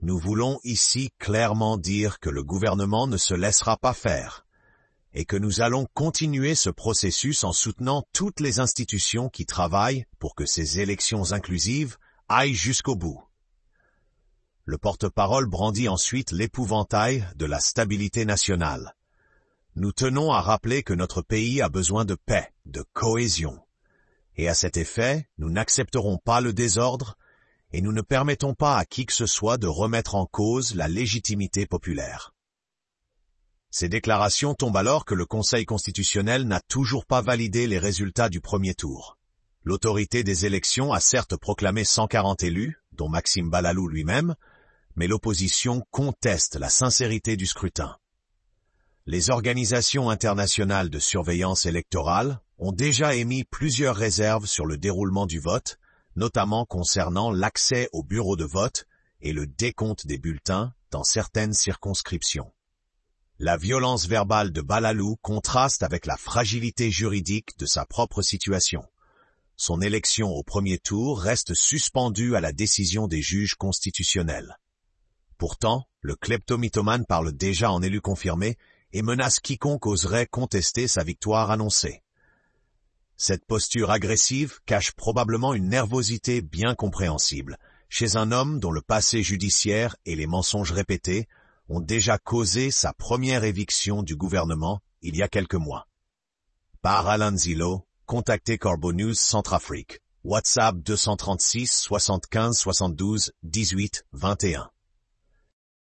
Nous voulons ici clairement dire que le gouvernement ne se laissera pas faire et que nous allons continuer ce processus en soutenant toutes les institutions qui travaillent pour que ces élections inclusives aillent jusqu'au bout. Le porte-parole brandit ensuite l'épouvantail de la stabilité nationale. Nous tenons à rappeler que notre pays a besoin de paix, de cohésion. Et à cet effet, nous n'accepterons pas le désordre et nous ne permettons pas à qui que ce soit de remettre en cause la légitimité populaire. Ces déclarations tombent alors que le Conseil constitutionnel n'a toujours pas validé les résultats du premier tour. L'autorité des élections a certes proclamé 140 élus, dont Maxime Balalou lui-même, mais l'opposition conteste la sincérité du scrutin. Les organisations internationales de surveillance électorale ont déjà émis plusieurs réserves sur le déroulement du vote, notamment concernant l'accès au bureau de vote et le décompte des bulletins dans certaines circonscriptions. La violence verbale de Balalou contraste avec la fragilité juridique de sa propre situation. Son élection au premier tour reste suspendue à la décision des juges constitutionnels. Pourtant, le kleptomythomane parle déjà en élu confirmé et menace quiconque oserait contester sa victoire annoncée. Cette posture agressive cache probablement une nervosité bien compréhensible chez un homme dont le passé judiciaire et les mensonges répétés ont déjà causé sa première éviction du gouvernement il y a quelques mois. Par Alan Zillow, contactez Corbeau News Centrafrique, WhatsApp 236 75 72 18 21.